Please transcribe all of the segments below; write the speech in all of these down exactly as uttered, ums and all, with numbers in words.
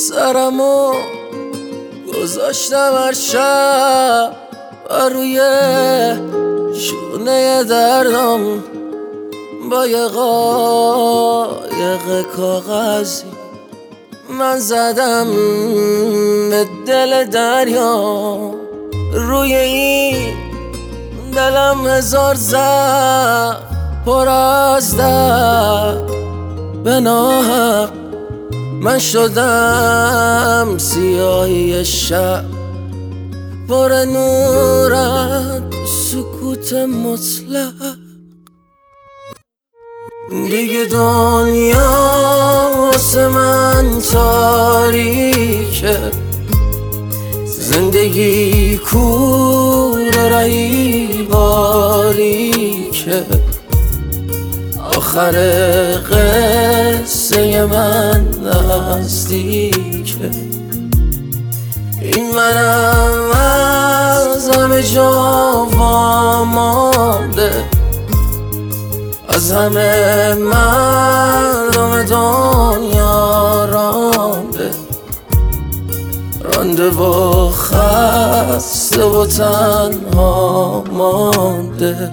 سرمو گذاشتم هر شب و روی شونه دردم با یه قایق کاغذی من زدم به دل دریا. روی این دلم هزار زخم پر از درد به ناحق من شدم سیاهی شب پر نورت سکوت مطلق. دیگه دنیا واسه من تاریکه، زندگی کوره رهی باریکه، آخر قصه من نزدیکه. این منم از همه جا وامانده، از همه مردم دنیا رانده، رانده و خسته و تنها مانده.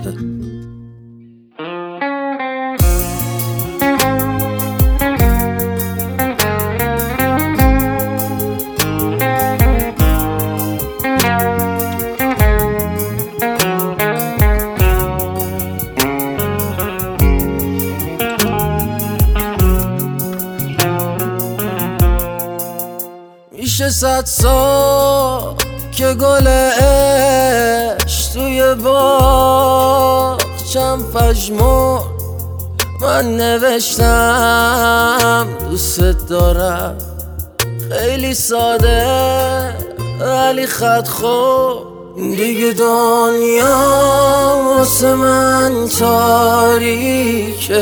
میشه صد سال که گل عشق توی باغچم پژمرد، من نوشتم دوست دارم، خیلی ساده ولی خط خورد. دیگه دنیا واسه من تاریکه،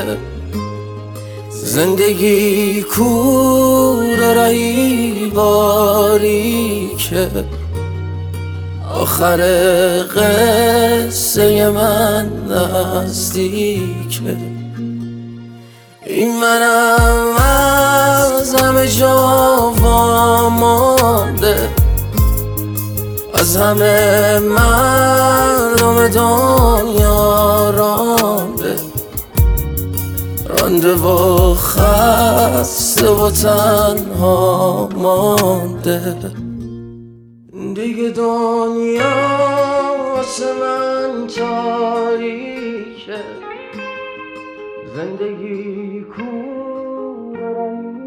زندگی کوره رهی باریکه، آخر قصه من نزدیکه. این منم از همه جا وامانده، از همه مردم دنیا رانده، رانده و خسته و تنها مانده. دیگه دنیا واسه من تاریکه، زندگی کوره